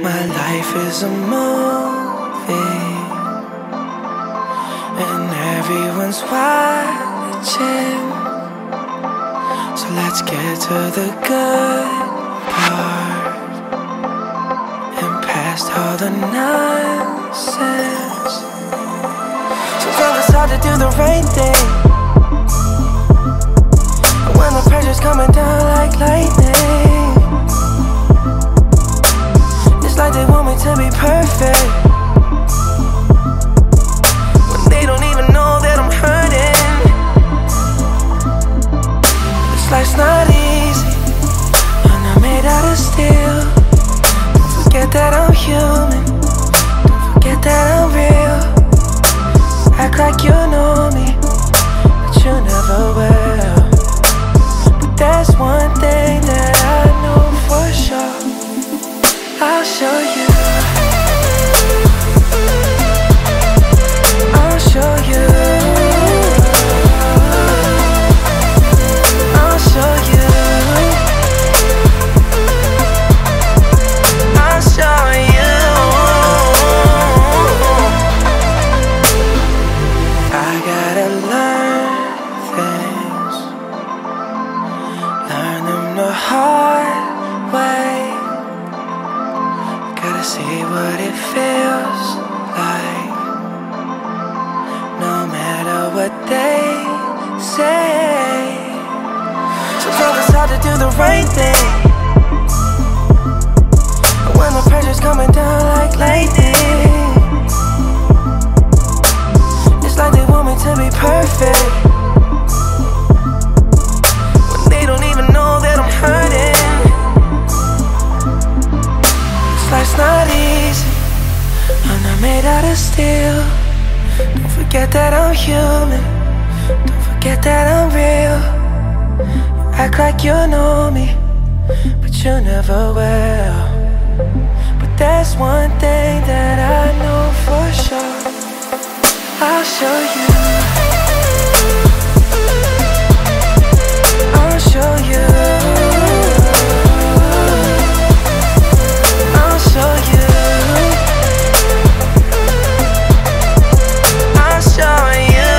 My life is a movie, and everyone's watching. So let's get to the good part and past all the nonsense. Sometimes it's hard to do the right thing when the pressure's coming down like lightning. It's like they want me to be perfect when they don't even know that I'm hurting. This life's not easy, I'm not made out of steel. Don't forget that I'm human, don't forget that I'm real. Act like you know me, but you never will. But there's one thing that I know for sure, I'll show you. I'll show you. I'll show you. I'll show you. I gotta learn things, learn them the hard way. Gotta see what it feels like, no matter what they say. Sometimes it's hard to do the right thing when the pressure's coming down like lightning. It's like they want me to be perfect when they don't even know that I'm hurting. Life's not easy, I'm not made out of steel. Don't forget that I'm human, don't forget that I'm real. You act like you know me, but you never will. But there's one thing that I know for sure, I'll show you. I'll show you. I'll show you. I'll show you.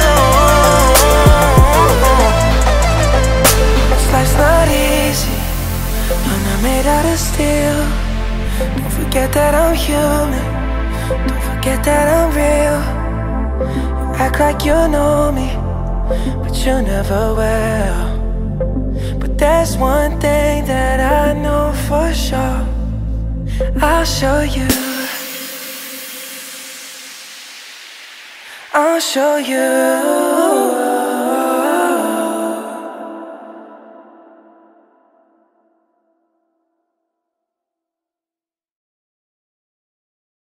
This life's not easy, I'm not made out of steel. Don't forget that I'm human, don't forget that I'm real. You act like you know me, but you never will. But there's one thing that I know for sure, I'll show you. I'll show you.